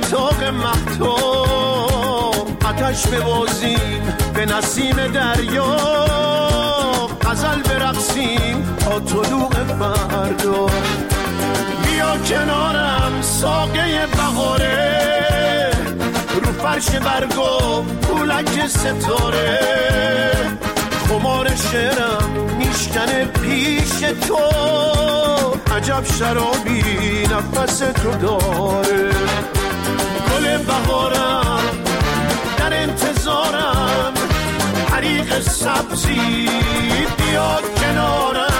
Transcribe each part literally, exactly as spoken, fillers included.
تاق مهتاب، آتش ببازیم به نسیم دریا، غزل برقصیم تا طلوع فردا. بیا کنارم ساقه بهاره، رو فرش برگو پولک ستاره، خمار شعرم میشکنه پیش تو، عجب شرابی نفس تو داره. گل بهارم در انتظارم، حریق سبزی بیاد کنارم.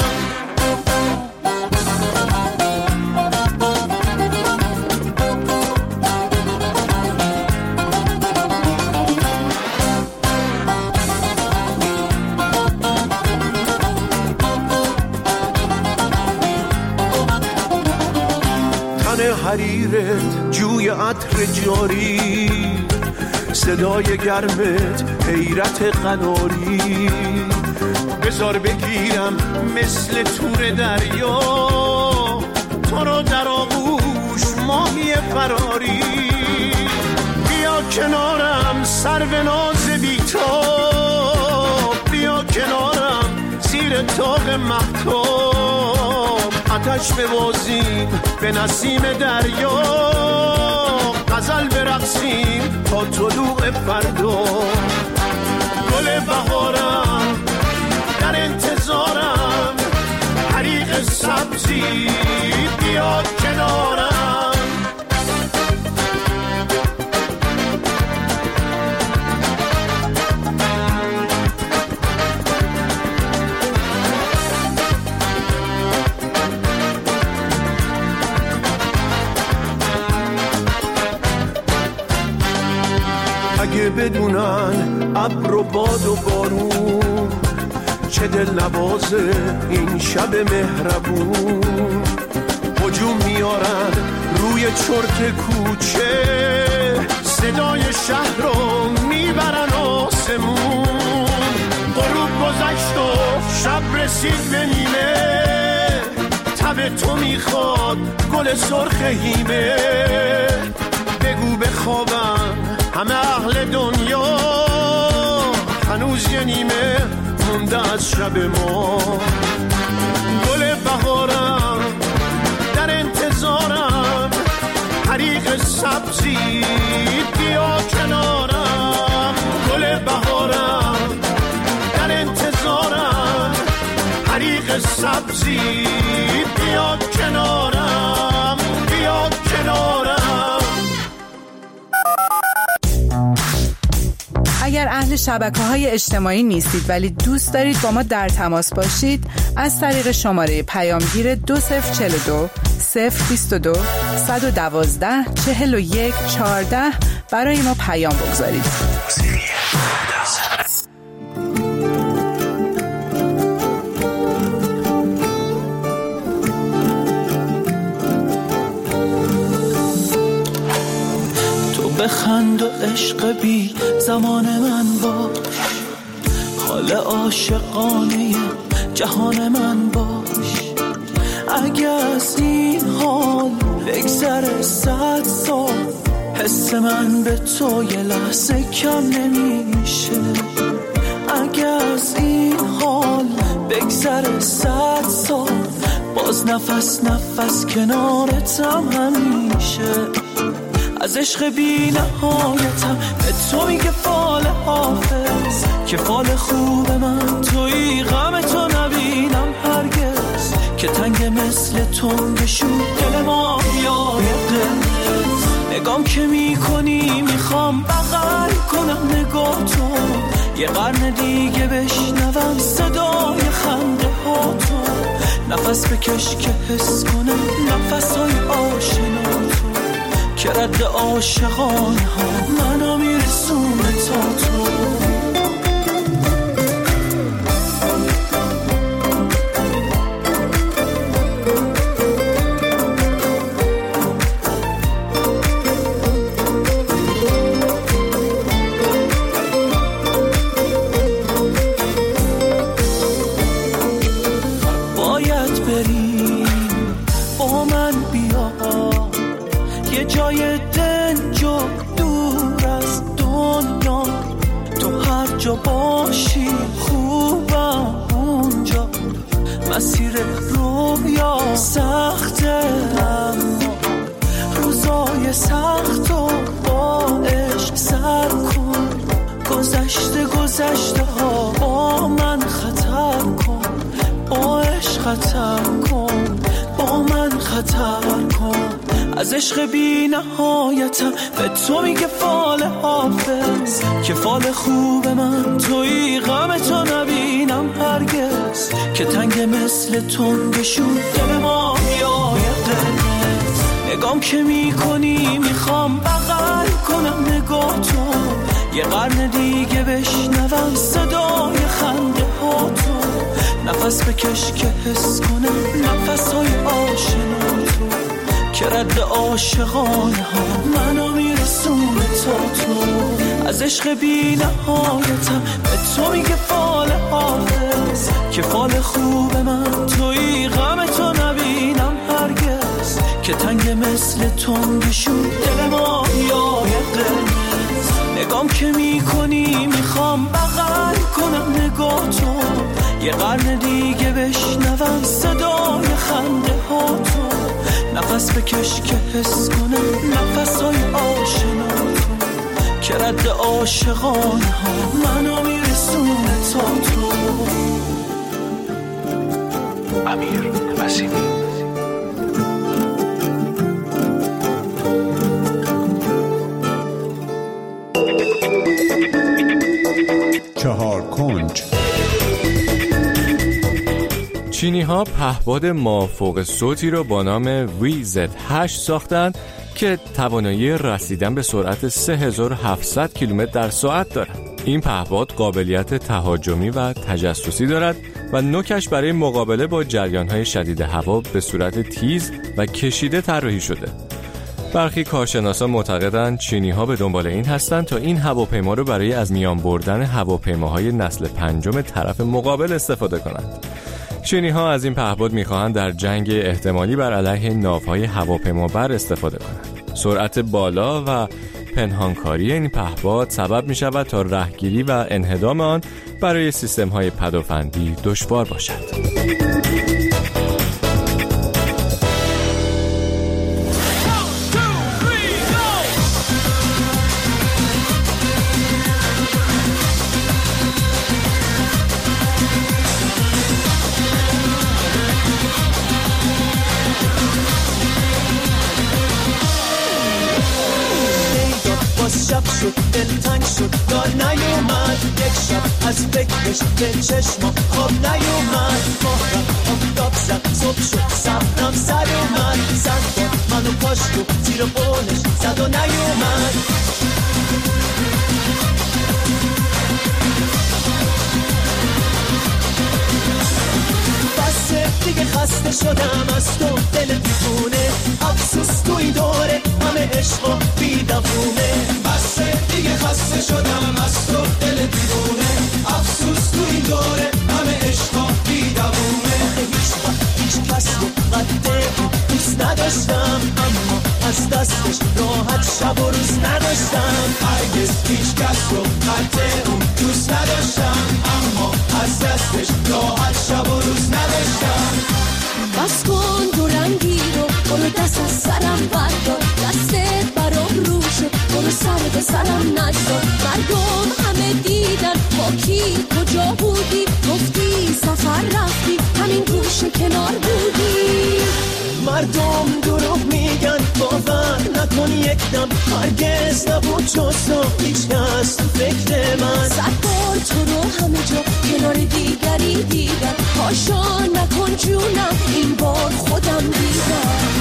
حریرت جوی عطر جاری، صدای گرمت حیرت قناری، بذار بگیرم مثل تور دریا، تو رو در آغوش ماهی فراری. بیا کنارم سرو ناز بی‌تاب، بیا کنارم زیر تاق مهتاب، آتش ببازیم به نسیم دریا، غزل برقصیم تا طلوع فردا. گل بهارم در انتظارم، حریق سبزی بیاد کنارم. اگه بدونن ابر و باد و بارون، چه دل نوازه این شب مهربون، هجوم میارن روی چرت کوچه، صدای شهر رو میبرن آسمون. غروب گذشت و شب رسید به نیمه، تب تو میخواد گل سرخ هیمه. بگو بخوابن همه اهل دنیا، هنوز یه نیمه مونده از شب ما. گل بهارم در انتظارم، حریق سبزی بیا کنارم. گل بهارم در انتظارم، حریق سبزی بیا کنارم، بیا کنارم. اگر اهل شبکه‌های اجتماعی نیستید ولی دوست دارید با ما در تماس باشید، از طریق شماره پیامگیر دو صفر چهل و دو صفر بیست و دو صد و دوازده چهل و یک چهارده برای ما پیام بگذارید. بخند و عشق بی زمان من باش، حال عاشقانه جهان من باش. اگه از این حال بگذره صد سال، حس من به تو یه لحظه کم نمیشه. اگه از این حال بگذره صد سال، باز نفس نفس کنارتم همیشه. از عشق بی نهایتم به تو میگه فال حافظ، که فال خوب من توی غم تو نبینم هرگز، که تنگ مثل تو بشو دل ما یای قلت. نگام که میکنی میخوام بغل کنم نگاه تو، یه قرن دیگه بشنوم صدای خنده ها تو. نفس بکش که حس کنم نفس های آشنا تو، که رد عاشقانه ها منو میرسونه تا تو. باید بریم با من بیا، یه جای دنیا کجا باشی خوبم اونجا. مسیر رویا سخته اما روزای سخت و با عشق سر کن. گذشته گذشته ها با من خطر کن، با عشق خطر کن، با من خطر کن. از عشق بی نهایتم به تو میگه فال حافظ، که فال خوب من توی غم تو نبینم هرگز. که تنگ مثل تنگشون دل ما یای قرمز. نگام که میکنی میخوام بغل کنم نگاه تو، یه قرن دیگه بشنوم صدای خنده ها تو. نفس بکش که حس کنم نفس های آشنا تو، که رد عاشقانه ها منو میرسونه تا تو. از عشق بی نهایتم به تو میگه فال حافظ، که فال خوب من توی غم تو نبینم هرگز. که تنگ مثل تنگشون دل ما یای قرمز. نگام که میکنی میخوام بغل کنم نگاه تو، یه قرن دیگه بشنوم صدای خنده ها تو. نفس بکش که حس کنم نفس های آشنا تو، که رد عاشقانه ها منو میرسونه تا تو. امیر مسیمی. چهار کنج. چینی ها پهپاد مافوق صوتی را با نام وی زد هشت ساختند که توانایی رسیدن به سرعت سه هزار و هفتصد کیلومتر در ساعت دارد. این پهپاد قابلیت تهاجمی و تجسسی دارد و نوکش برای مقابله با جریان‌های شدید هوا به صورت تیز و کشیده طراحی شده. برخی کارشناسان معتقدند چینی‌ها به دنبال این هستند تا این هواپیما رو برای از میان بردن هواپیماهای نسل پنجم طرف مقابل استفاده کنند. چینی‌ها از این پهپاد می‌خواهند در جنگ احتمالی بر علیه ناوهای هواپیمابر استفاده کنند. سرعت بالا و پنهانکاری این پهپاد سبب می‌شود تا رهگیری و انهدام آن برای سیستم‌های پدافندی دشوار باشد. شب شد دل تنگ شد دار نیومد، یک شب از فکرش به چشما خواب نیومد. ماه رفت آفتاب زد صبح شد صبرم سر اومد، سر خورد منو پاشت و زیر بونش زد و نیومد. بسه دیگه خسته شدم از تو دل دیوونه، افسوس تو این دوره همه عشق و بیدوونه. بسه دیگه خسته شدم از تو دل دیوونه، افسوس تو این دوره همه عشق و بیدوونه. هیچ وقت هیچ کس رو قد دوست نداشتم، اما از دستش راحت شب و روز نداشتم. هرگز هیچ کس رو قد اون دوست نداشتم، اما از دستش راحت شب و روز نداشتم. بس کن دو رنگی رو برو دست از سرم بردار، دستت برام رو شد برو سر به سرم نگذار. مردم همه دیدن با کی کجا بودی، گفتی سفر رفتی همین گوشه کنار بودی. مردم دروغ میگن باور نکن یک دم، هرگز نبود جز تو هیچ کس تو فکر من. صد بار تو رو همه جا کنار دیگری دیدم، پاشا نکن جونم این بار خودم دیدم.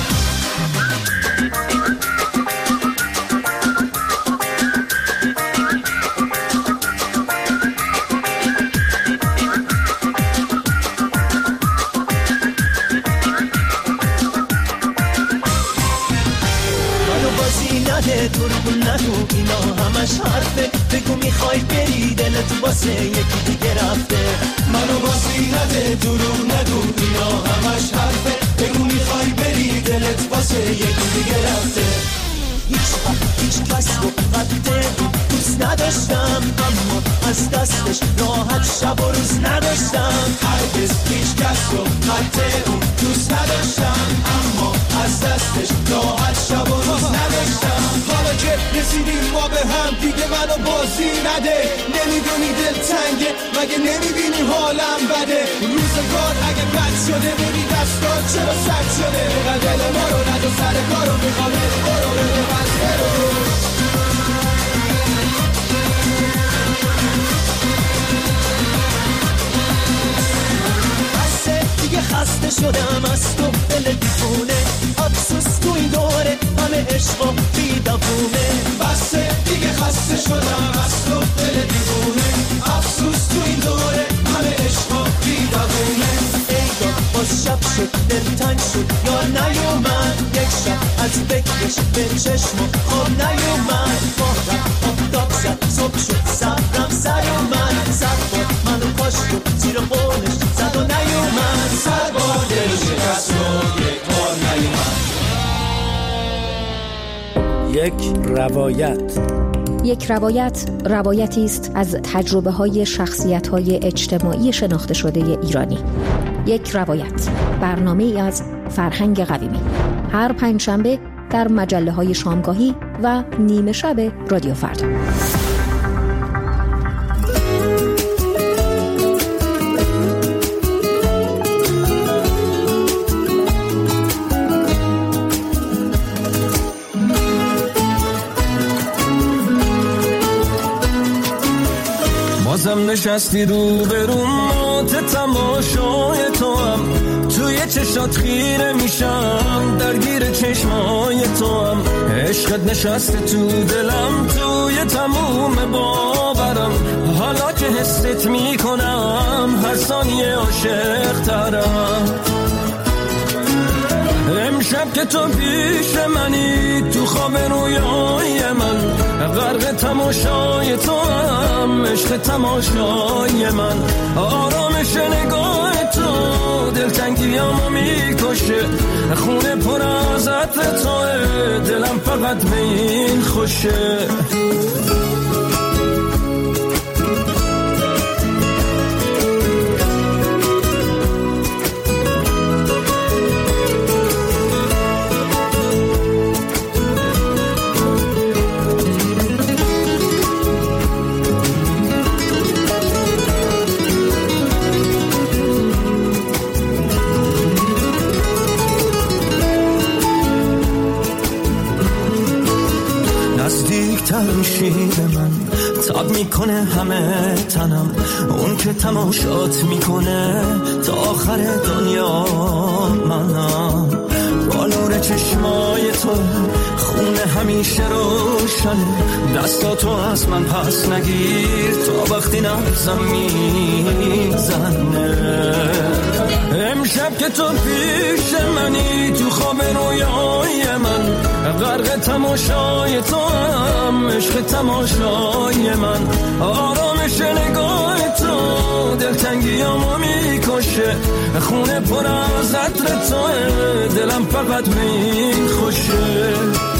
دروغ نگو اینا همش حرفه، بگو میخوای بری دلت واسه یکی دیگه رفته. منو بازی نده دروغ نگو اینا همش حرفه، بگو میخوای بری دلت واسه یکی دیگه رفته. هیچ وقت هیچ کس رو قد اون دوست نداشتم، اما از دستش راحت شب و روز نداشتم. هرگز هیچ کس رو قد اون دوست نداشتم، اما از دستش راحت شب و روز نداشتم. حالا که رسیدیم ما به هم دیگه منو بازی نده، نمیدونی دل تنگه مگه نمیبینی حالم بده. روزگار اگه بد شده ببی دستان چرا سد شده، بقدر دل ما رو ند و سر کارو میخوام برو برو بس برو. بسه دیگه خسته شدم از تو دل دیوونه، افسوس تو این دوره همه عشق و بیدوونه. بسه دیگه خسته شدم از تو دل دیوونه، افسوس تو این دوره همه عشق و بیدوونه. ایدا باز شب شد دل تنگ شد یار نیومد، یک شب از فکرش به چشم و خواب نیومد. ماه رفت آفتاب زد صبح شد صبرم سر اومد، صد بار منو کاشت و زیر قولش زد و نیومد، صد بار دل شکست و یک بار نیومد. یک روایت. یک روایت روایتی است از تجربه های شخصیت های اجتماعی شناخته شده ایرانی. یک روایت، برنامه ای از فرهنگ قویمی، هر پنجشنبه در مجله های شامگاهی و نیمه شب رادیو فردا. بازم نشستی رو برون مات تماشای تو هم، توی چشات خیره میشم درگیر چشمای تو هم. عشقت نشسته تو دلم توی تموم باورم، حالا که حست میکنم هر ثانیه عاشق ترم. امشب که تو پیش منی تو خواب رویای من، غرق تماشای تو هم عشق تماشای من. آرامش نگاه تو دلتنگیامو میکشه، خونه پر از عطر توه دلم فقط به این خوشه. میشی به من تاب میکنه همه تنم، اون که تماشات میکنه تا آخر دنیا منم. با نور چشمای تو خونه همیشه روشنه، دستاتو از من پس نگیر تا وقتی نبزم میزنه. امشب که تو پیش منی تو خواب رویای من، غرق تماشای تو هم عشق تماشای من. آرامش نگاه تو دلتنگیامو میکشه، خونه پر از عطر توه دلم فقط به این خوشه.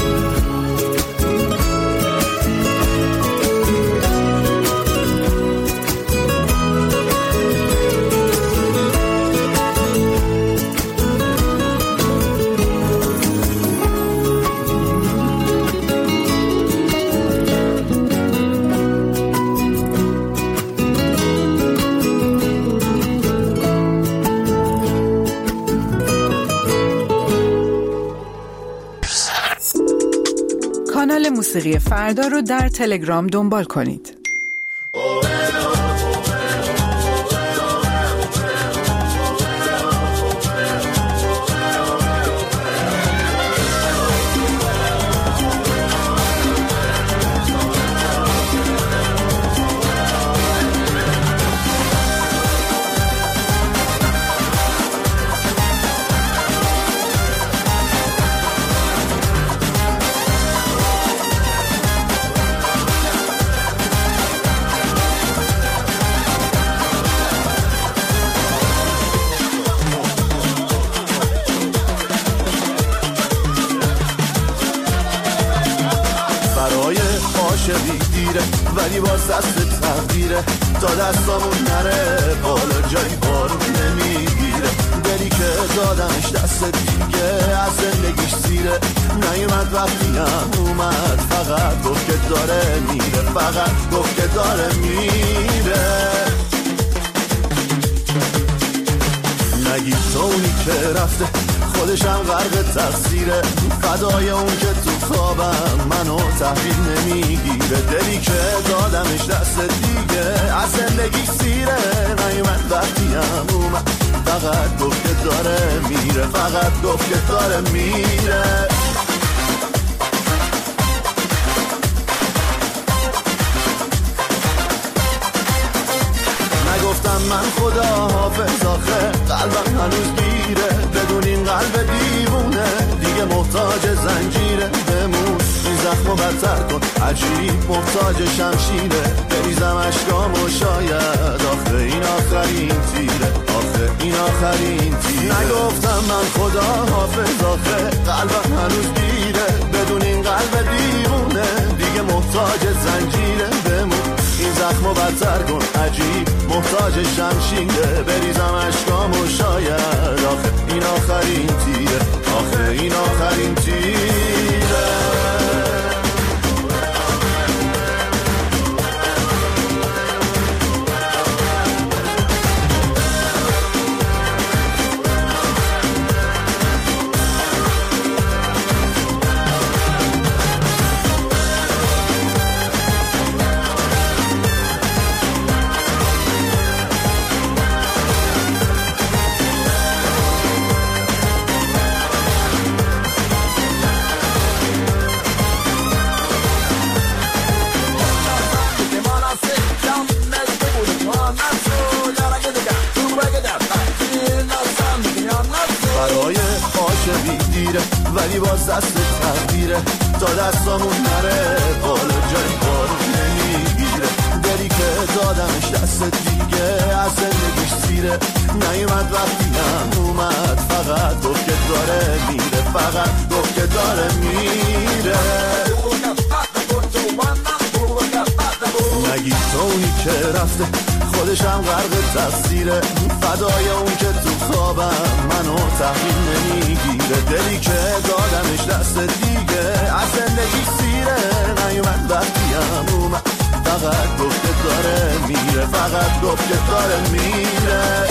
کانال موسیقی فردا رو در تلگرام دنبال کنید. دیره ولی باز دست تقدیره تا دستامون نره بالا جایی بارون نمیگیره دلی که دادمش دست دیگه از زندگیش سیره نیومد وقتی هم اومد فقط گفت که داره میره فقط گفت که داره میره نگی تو اونی که رفته خودشم غرق تقصیره فدای اون که تو خوابم منو تحویل نمیگیره دلی که دادمش دست دیگه از زندگی سیره نیومد وقتی هم اومد فقط گفت که داره میره فقط گفت که داره میره نگفتم من خدا حافظ آخه قلبم هنوز گیره بدون این قلب دیوونه دیگه محتاج زنجیره بمون این زخمو بدتر کن عجیب محتاج شمشیره بریزم اشکام و شاید آخه این آخرین تیره آخه این آخرین تیره نگفتم من خدا حافظ آخه قلبم هنوز گیره بدون این قلب دیوونه دیگه محتاج زنجیره بمون این زخمو بدتر کن عجیب محتاج شمشیره بریزم اشکام و شاید آخه این آخرین تیره آخه این آخرین تیره ولی باز دست تقدیره تا دستامون نره بالا جایی بارون نمیگیره دلی که دادمش دست دیگه از زندگیش سیره نیومد وقتی هم اومد فقط گفت که داره میره فقط گفت که داره میره نگی تو اونی که رفته خودشم غرق تقصیره فدای اون که تو خوابم منو تحویل نمیگیره دلی که دادمش دست دیگه از زندگی سیره نیومد وقتی هم اومد فقط گفت که داره میره فقط گفت که داره میره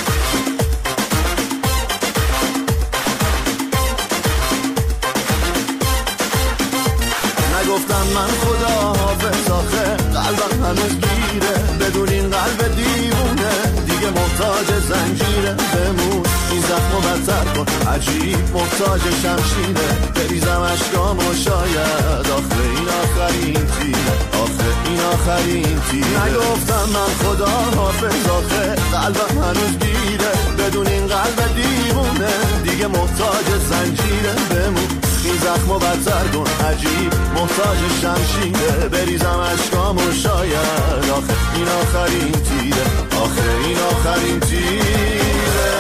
نگفتم من خدا حافظ آخه قلبم هنوز گیره بدون این قلب دیوونه دیگه محتاج زنجیره بمون این زخمو بدتر کن عجیب محتاج شمشیره بریزم اشکام و شاید آخه این آخرین تیره آخه این آخرین تیره نگفتم من خدا حافظ آخه قلبم هنوز گیره بدون این قلب دیوونه دیگه محتاج زنجیره بمون این زخمو بدتر کن عجیب محتاج شمشیره بریزم اشکام و شاید آخه این آخرین تیره آخه این آخرین تیره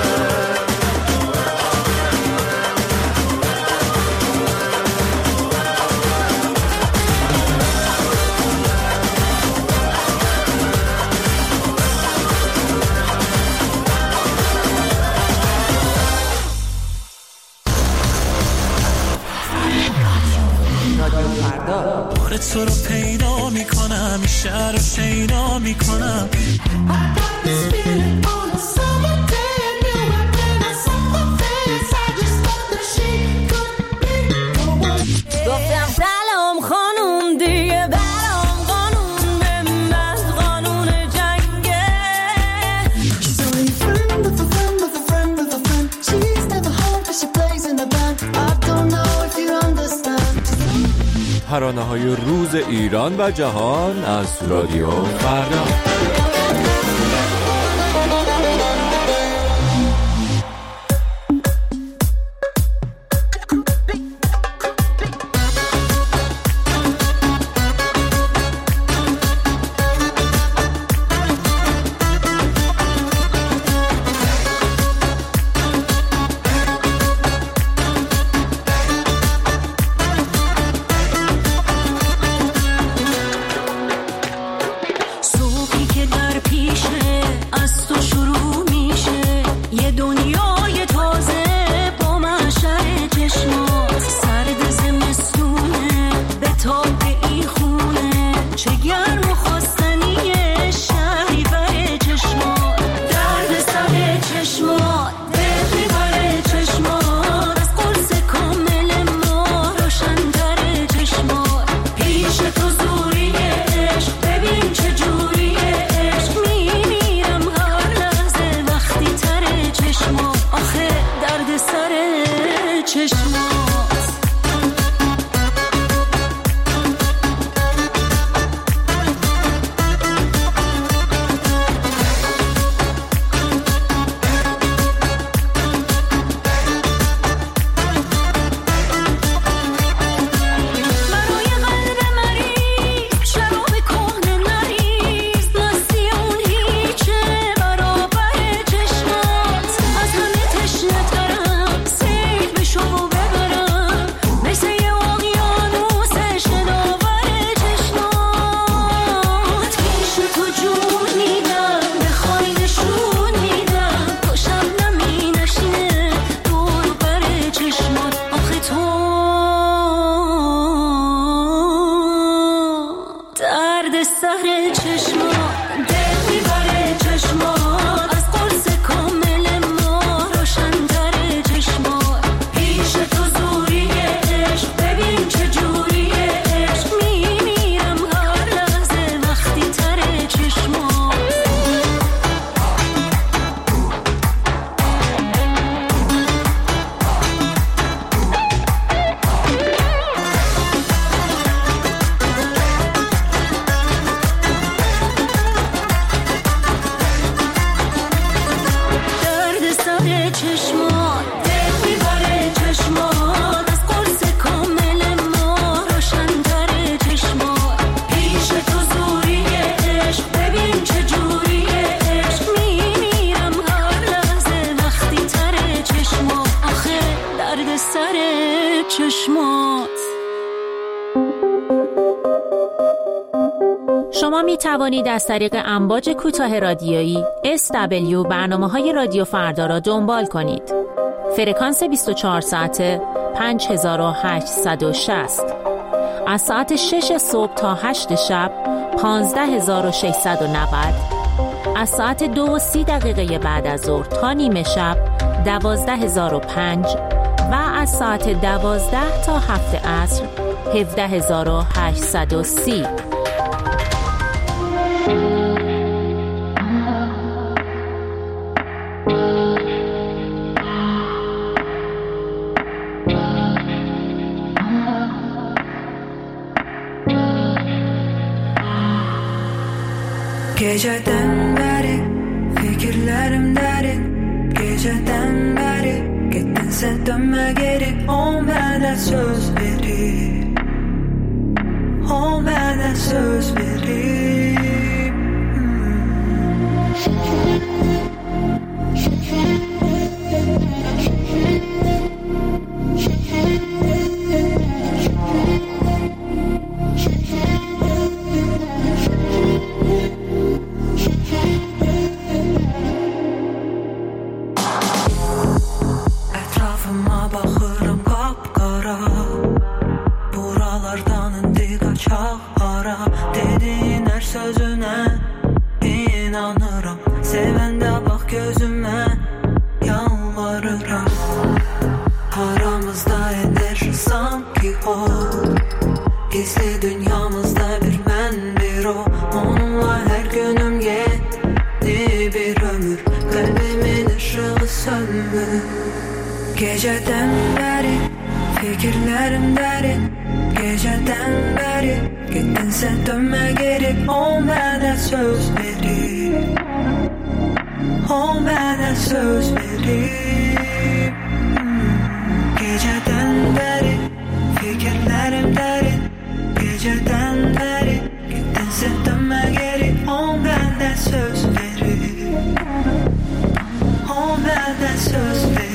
بار تو رو پیدا میکنم این شهر رو شیدا میکنم گفتم سلام خانوم دیگه برام قانون به من قانون جنگه She's only a friend of a friend of a friend of a friend She's never home but she plays in a band I don't know if you understand ترانه های روز ایران و جهان از رادیو فردا. چشمات شما می توانید از طریق امواج کوتاه رادیویی اس دبلیو برنامه‌های رادیو فردا را دنبال کنید. فرکانس بیست و چهار ساعته پنج هزار و هشتصد و شصت. از ساعت شش صبح تا هشت شب پانزده هزار و ششصد و نود. از ساعت دو و سی دقیقه بعد از ظهر تا نیمه شب دوازده هزار و پنج و از ساعت دوازده تا هفت عصر هفده هزار و هشتصد و سی. Geceden beri fikirlerim derin, geceden beri gittin sen dönme geri. O bana söz verir, o bana söz verir. Geceden beri fikirlerim derin, geceden beri gittin sen dönme geri. O bana söz verir, o bana söz verir. Geceden beri fikirlerim derin, geceden beri gittin sen dönme geri. O bana söz verir, o bana söz verir.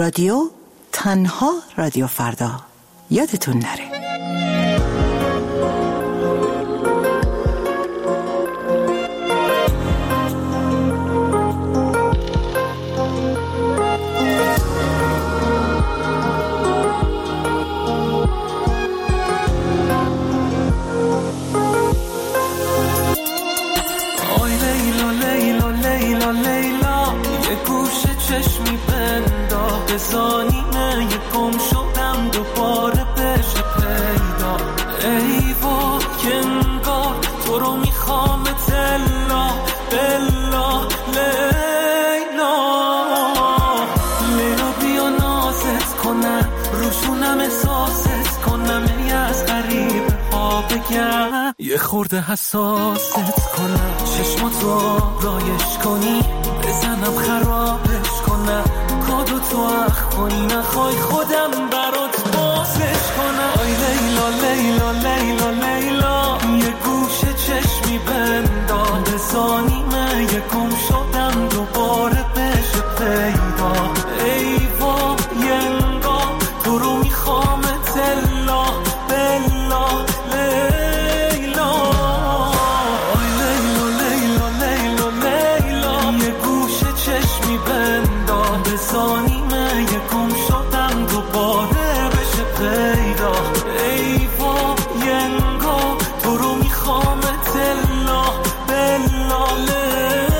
رادیو، تنها رادیو فردا. یادتون نره. زانینه یک گم شدم دوباره بشه پیدا. ای با که انگار تو رو میخوام تلا بلا لیلا. لیلا بیا نازت کنم روشونم احساست کنم ای از غریبه ها بگم یه خورده حساست کنم چشماتو رایش کنی بزنم خرابش کنم کادو تو اخ کنی نخوای خودم برات بازش کنم. آی لیلا لیلا لیلا لیلا یه گوشه چشمی بندام بزانیمه یه گم شدم دوباره بشه پیدا. ای وا یه انگار تو رو میخوام تلا بلا لیلا. آی لیلا لیلا لیلا لیلا یه گوشه چشمی بندام بزانیمه یه گم شدم دوباره بشه پیدا. ای وا یه انگار تو رو میخوام تلا بلا لیلا.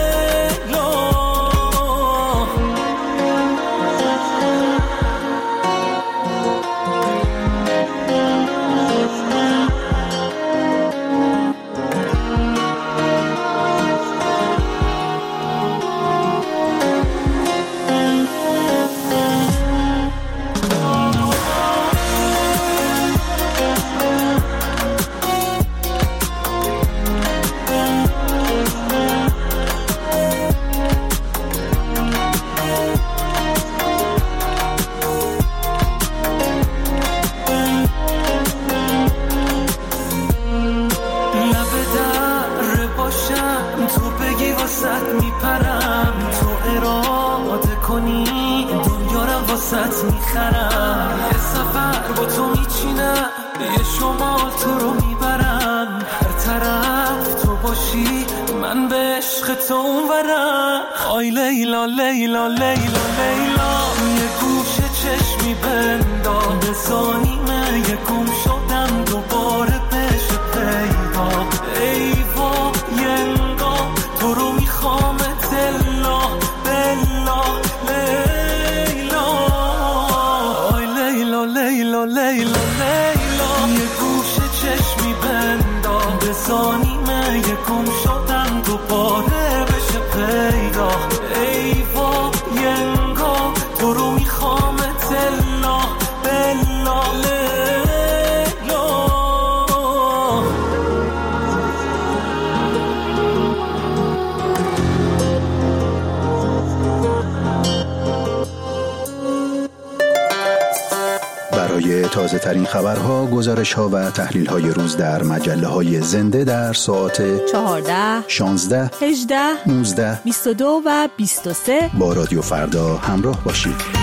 واسط میخرم یه سفر با تو میچینم یه شمال تو رو میبرم هر طرف تو باشی من به عشق تو اونورم. آی لیلا لیلا لیلا لیلا یه گوشه چشمی بندام بزانیمه یه گم شدم دوباره بشه پیدا. ای وا یه انگار تو رو میخوام تلا بلا لیلا. لیلا لیلا لیلا یه گوشه چشمی بندام بزانیمه یه گم شدم دوباره بشه پیدا. ای وا یه انگار تو رو میخوام تلا بلا لیلا. برای تازه ترین خبرها، گزارش ها و تحلیل های روز در مجله های زنده در ساعت چهارده، شانزده، هجده، نوزده، بیست و دو و بیست و سه با رادیو فردا همراه باشید.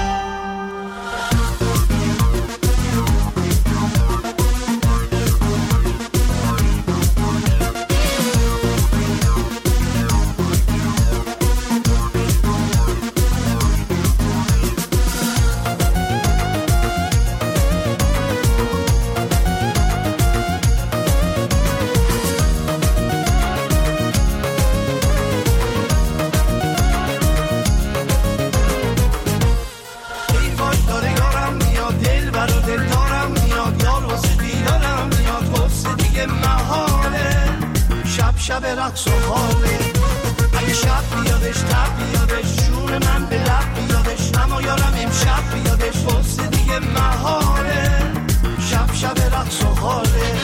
شب رقص و حاله اگه شب بیادش تب بیادش جون من به لب بیادش اما یارم امشب بیادش واسه دیگه محاله شب شب رقص و حاله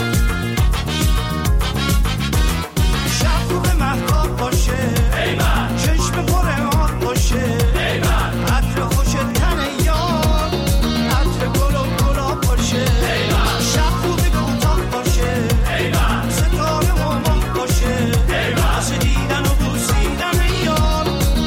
شب رو به محتاب باشه ایمن چشم پر آب باشه ایمن عطر خوش تن یار عطر گل و گلاب باشه ایمن شب رو به کوتاه باشه ایمن ستاره مامان باشه واسه دیدن و بوسیدن یار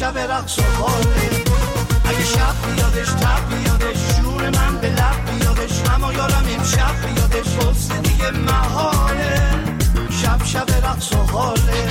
شب رقص و حاله اگه شب بیادش تب بیادش جون من به لب بیادش اما یارم امشب بیادش بسته دیگه محاله شب شب رقص و حاله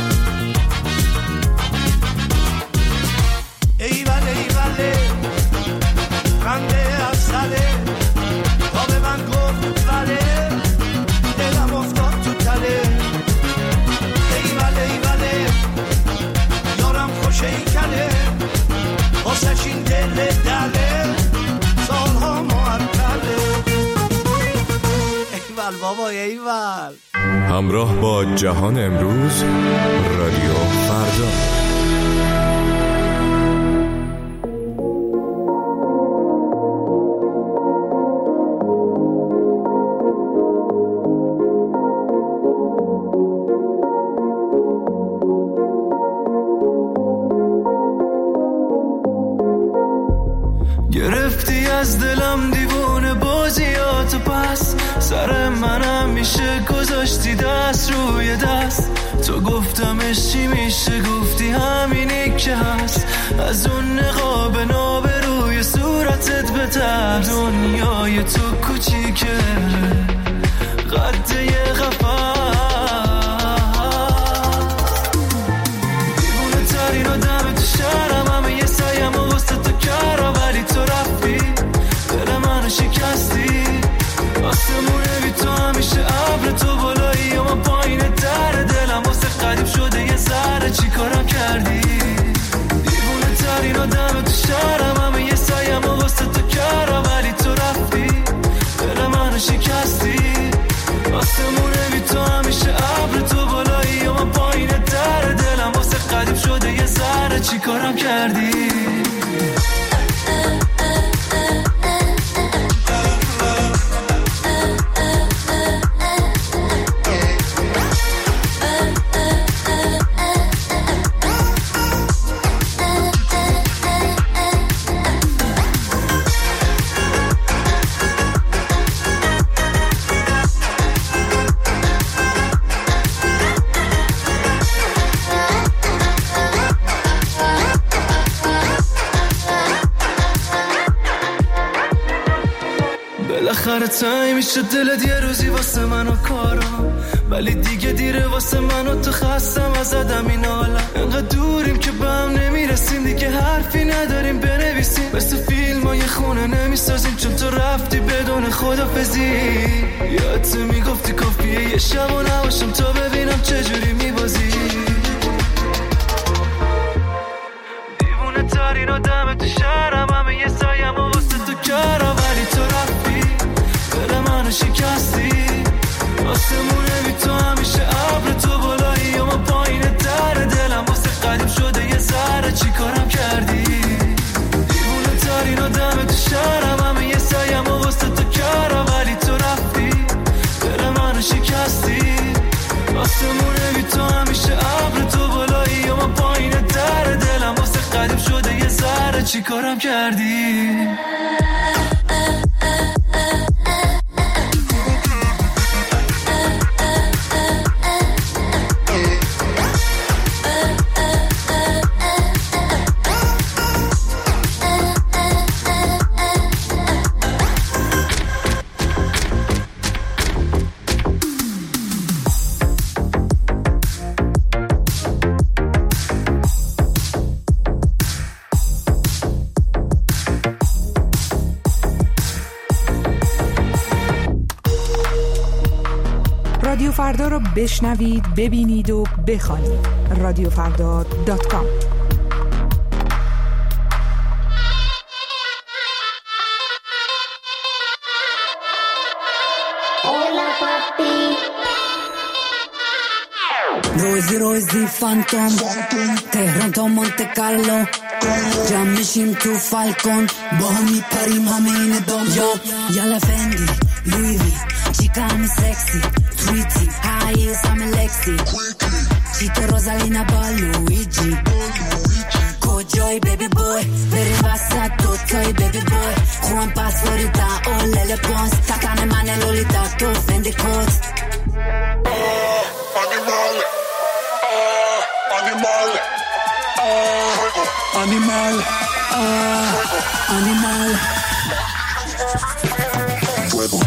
ای وله ای وله خنده از سره تا به من گفت وله دلم افتاد تو تله ای وله ای وله یارم خوشه ای کله واسش این دل دله سالها معطله ایول بابا ایول. همراه با جهان امروز رادیو فردا. گرفتی از دلم دیوونه بازیاتو پس سر منم میشه گذاشتی دست روی دست تو گفتمش چی میشه گفتی همینی که هست از اون نقاب ناب روی صورتت بتر دنیای تو کوچیکه قد یه قفص دیوونه ترین آدم تو شهرم همه یه سعیم و واسه تو کردم ولی تو رفتی دل منو شکستی آسمونه بی تو همیشه ابر تو بالایی و من پایین در دلم واسه قدیم شده یه ذره چی کارم کردی دیوونه ترین آدم تو شهرم همه یه سعیم و واسه تو کردم ولی تو رفتی دل منو شکستی آسمونه بی تو همیشه ابر تو بالایی و من پایین در دلم واسه قدیم شده یه ذره چی کارم کردی بالاخره تایی میشه دلت یه روزی واسه منو کارم ولی دیگه دیره واسه منو تو خستم از آدم این حالا انقدر دوریم که به هم نمیرسیم دیگه حرفی نداریم بنویسیم مثل فیلم های خونه نمیسازیم چون تو رفتی بدون خدافزی یادت میگفتی کافیه یه شب و نباشم تا ببینم چجوری میبازی دیوونه ترین آدم تو شهرم همه یه سایم و واسه تو کارم ولی تو رفتی دل منو شکستی آسمونه بی تو همیشه ابر تو بالایی و من پایین در دلم واسه قدیم شده یه ذره چی کارم کردی دیوونه ترین آدم تو شهرم همه یه سعیم و واسه تو کارم ولی تو رفتی دل منو شکستی آسمونه بی تو همیشه ابر تو بالایی و من پایین در دلم واسه قدیم شده یه ذره چی کارم کردی رادیو فردا رو بشنوید، ببینید و بخوانید. رادیو فردا دات کام. روزی روزی فانتوم تهران تا مونت کارلو جمع میشیم تو فالکون با هم میپریم همه این دام یالا فندی لویوی چیکانی سکسی تویتی هاییس همه لکسی چیتو روزالینا با لویجی کجای بیبی بوی بریم وسط دوتای بیبی بوی خوان پاسپوریتا اولل پونس تکن من لولیتا تو فندی کوت Animal, animal, Animal, ah, animal. Fuego.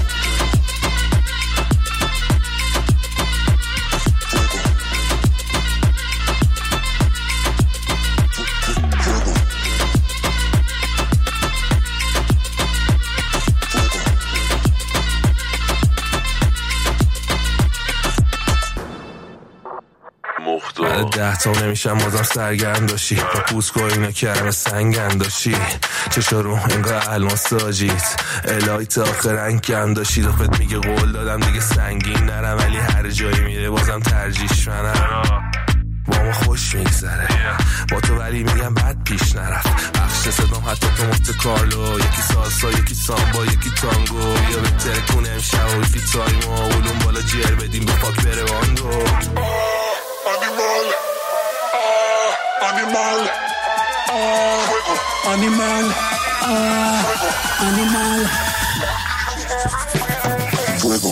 بعد ده تا نمیشم بازم سرگرم داشتی با پوست که اینا کرم سنگن داشتی چشا رو انگاه الماس داجیت الهی تا آخر انگم داشتی دفت میگه قول دادم دیگه سنگین نرم ولی هر جایی میره بازم ترجیش منم با ما خوش میگذره با تو ولی میگم بد پیش نرفت بخش صدام حتی تو مفت کارلو یکی سالسا یکی سامبا یکی تانگو یا بهتره کنه امشب و یکی تایمو اولون بالا جیر بدیم به پاک بره وانگو Animal, ah, animal, ah, animal, ah, animal. Fuego.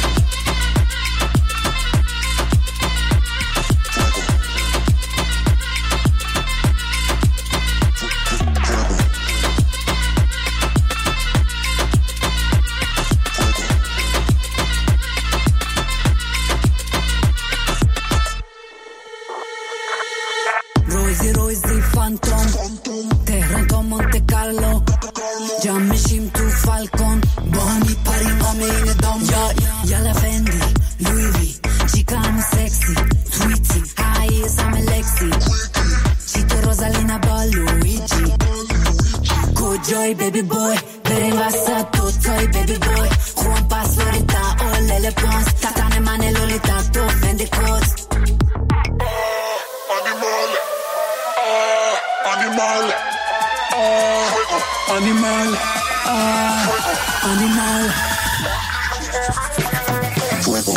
روزی روزی فانتوم تهران تا مونته کارلو جمع میشیم تو فالکون با هم میپریم همه این دام یا یالا فندی لویوی چیکام سکسی تویتی های سام لکسی چی تو روزالینا با لویجی کجای بیبی بوی بریم وسط دوتای بیبی بوی خوام پاس لولیتا او لیل پونس تاتان من لولیتا تو فندی کوز Animal, ah, animal, ah, animal. Fuego.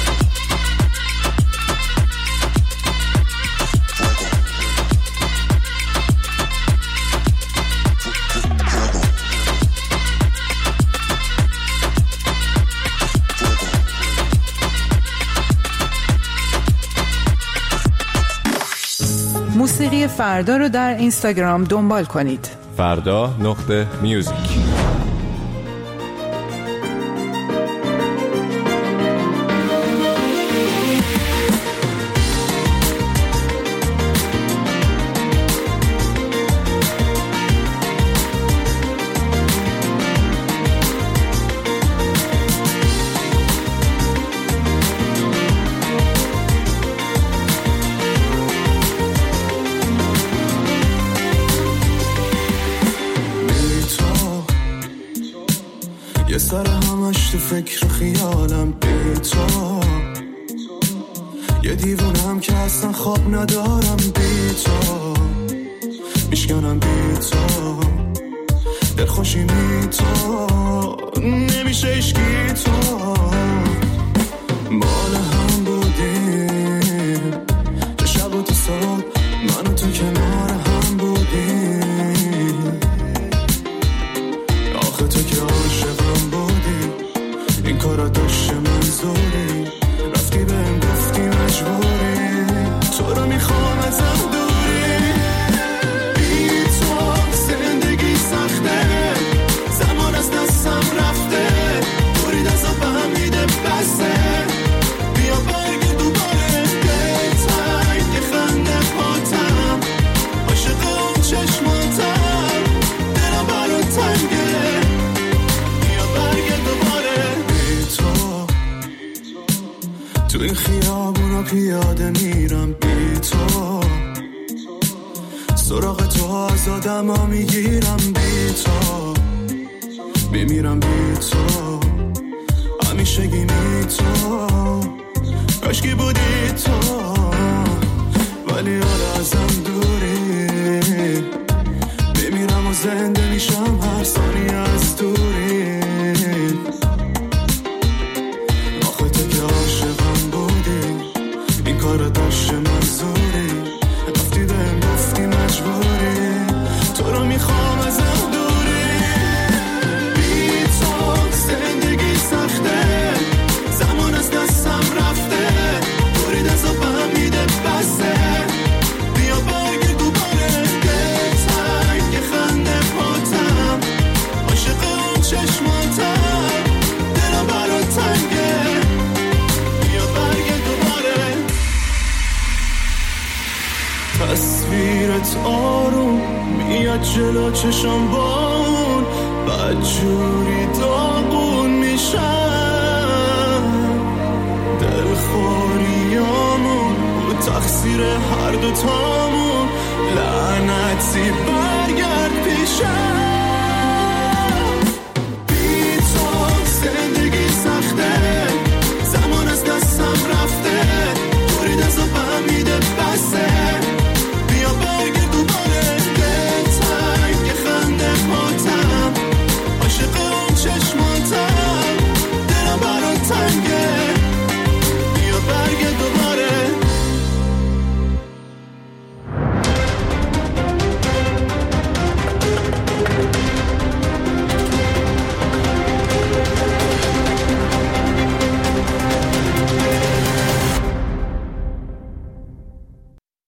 موسیقی فردا رو در اینستاگرام دنبال کنید. فردا نقطه میوزیک. یه سر همش تو فکر خیالم بی تو یه دیوونم که اصلا خواب ندارم بی تو میشکنم بی تو دلخوشی بی تو نمیشه اشکی تو مال هم بودیم چه شب و تو صبح من و تو کنار هم بودیم آخه تو که عاشقم بودی این کارا داشت منظوری رفتی بهم گفتی مجبوری تو رو میخوام ازم دوری بی تو زندگی سخته زمان از دستم رفته دوری دستم به هم میده بسته بیا برگ دوباره بهتر که خنده پاتم عاشق اون چشماتم دلم برو تنگه بیا برگ دوباره بی تو تو این خیابونا پیاده میرم بی تو سراغ تو از آدم ها میگیرم بی تو میمیرم بی تو همیشه گینی تو کاشکی بودی تو ولی حالا ازم دوری بمیرم و زنده میشم هر ثانیه از دوری آخه تو که عاشقم بودی این کار داشت منظوری رفتی بهم گفتی مجبوری تو رو میخوام ازم دوری بی تو زندگی سخته زمان از دستم رفته دوری دستم به هم تصویرت آروم میاد جلو چشم با اون بدجوری داغون میشم دلخوریامون و تقصیر هر دوتامون لعنتی برگرد پیشم